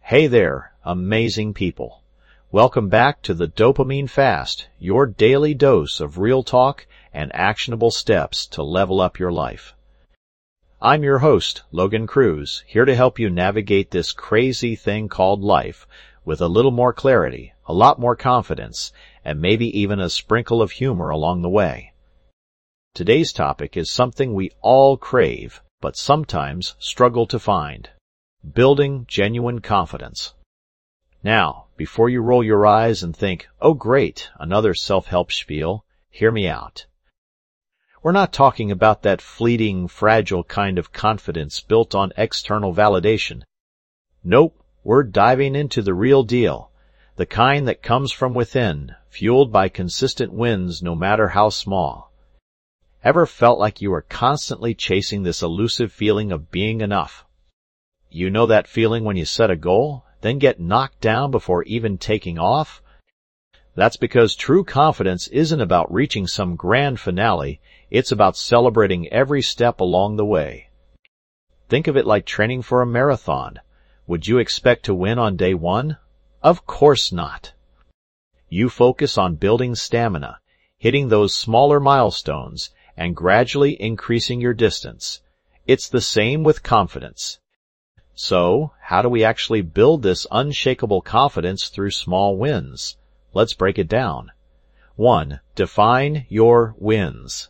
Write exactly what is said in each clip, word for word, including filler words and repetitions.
Hey there, amazing people. Welcome back to the Dopamine Fast, your daily dose of real talk and actionable steps to level up your life. I'm your host, Logan Cruz, here to help you navigate this crazy thing called life with a little more clarity, a lot more confidence, and maybe even a sprinkle of humor along the way. Today's topic is something we all crave, but sometimes struggle to find. Building genuine confidence. Now, before you roll your eyes and think, oh great, another self-help spiel, hear me out. We're not talking about that fleeting, fragile kind of confidence built on external validation. Nope, we're diving into the real deal, the kind that comes from within, fueled by consistent wins no matter how small. Ever felt like you were constantly chasing this elusive feeling of being enough? You know that feeling when you set a goal, then get knocked down before even taking off? That's because true confidence isn't about reaching some grand finale, it's about celebrating every step along the way. Think of it like training for a marathon. Would you expect to win on day one? Of course not. You focus on building stamina, hitting those smaller milestones, and gradually increasing your distance. It's the same with confidence. So, how do we actually build this unshakable confidence through small wins? Let's break it down. One, define your wins.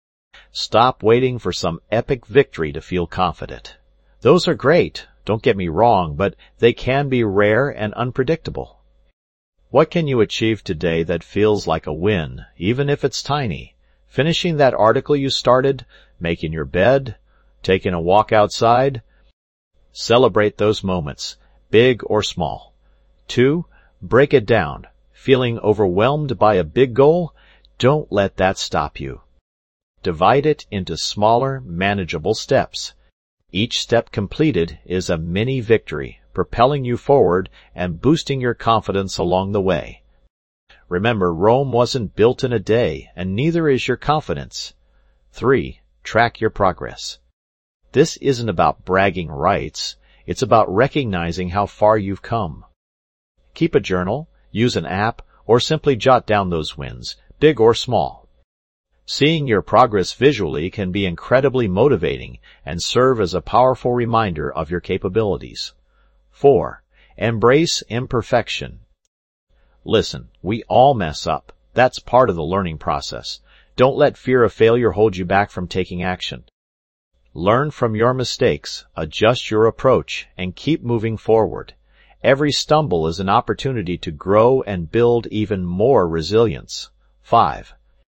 Stop waiting for some epic victory to feel confident. Those are great, don't get me wrong, but they can be rare and unpredictable. What can you achieve today that feels like a win, even if it's tiny? Finishing that article you started, making your bed, taking a walk outside? Celebrate those moments, big or small. Two, break it down. Feeling overwhelmed by a big goal? Don't let that stop you. Divide it into smaller, manageable steps. Each step completed is a mini victory, propelling you forward and boosting your confidence along the way. Remember, Rome wasn't built in a day, and neither is your confidence. Three, track your progress. This isn't about bragging rights, it's about recognizing how far you've come. Keep a journal, use an app, or simply jot down those wins, big or small. Seeing your progress visually can be incredibly motivating and serve as a powerful reminder of your capabilities. Four, embrace imperfection. Listen, we all mess up. That's part of the learning process. Don't let fear of failure hold you back from taking action. Learn from your mistakes, adjust your approach, and keep moving forward. Every stumble is an opportunity to grow and build even more resilience. Five,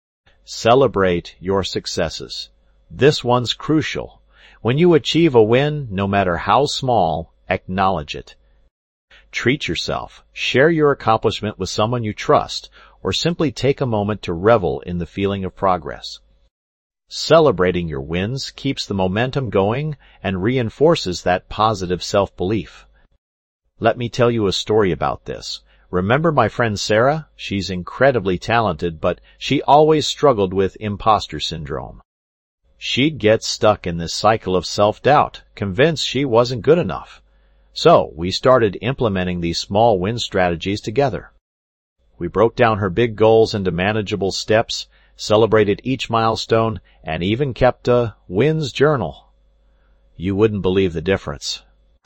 celebrate your successes. This one's crucial. When you achieve a win, no matter how small, acknowledge it. Treat yourself, share your accomplishment with someone you trust, or simply take a moment to revel in the feeling of progress. Celebrating your wins keeps the momentum going and reinforces that positive self-belief. Let me tell you a story about this. Remember my friend Sarah? She's incredibly talented, but she always struggled with imposter syndrome. She'd get stuck in this cycle of self-doubt, convinced she wasn't good enough. So, we started implementing these small win strategies together. We broke down her big goals into manageable steps, celebrated each milestone, and even kept a wins journal. You wouldn't believe the difference.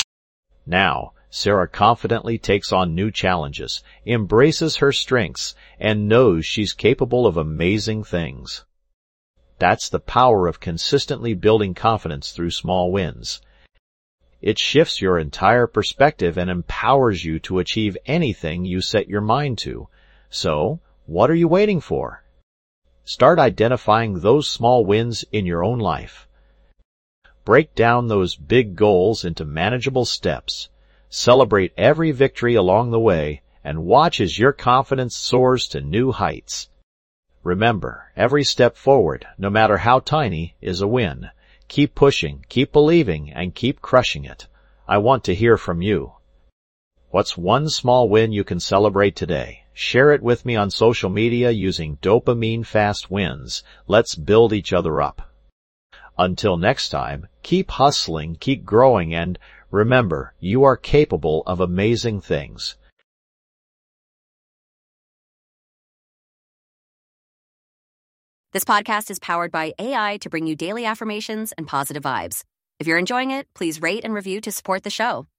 Now, Sarah confidently takes on new challenges, embraces her strengths, and knows she's capable of amazing things. That's the power of consistently building confidence through small wins. It shifts your entire perspective and empowers you to achieve anything you set your mind to. So, what are you waiting for? Start identifying those small wins in your own life. Break down those big goals into manageable steps. Celebrate every victory along the way, and watch as your confidence soars to new heights. Remember, every step forward, no matter how tiny, is a win. Keep pushing, keep believing, and keep crushing it. I want to hear from you. What's one small win you can celebrate today? Share it with me on social media using Dopamine Fast Wins. Let's build each other up. Until next time, keep hustling, keep growing, and Remember, you are capable of amazing things. This podcast is powered by A I to bring you daily affirmations and positive vibes. If you're enjoying it, please rate and review to support the show.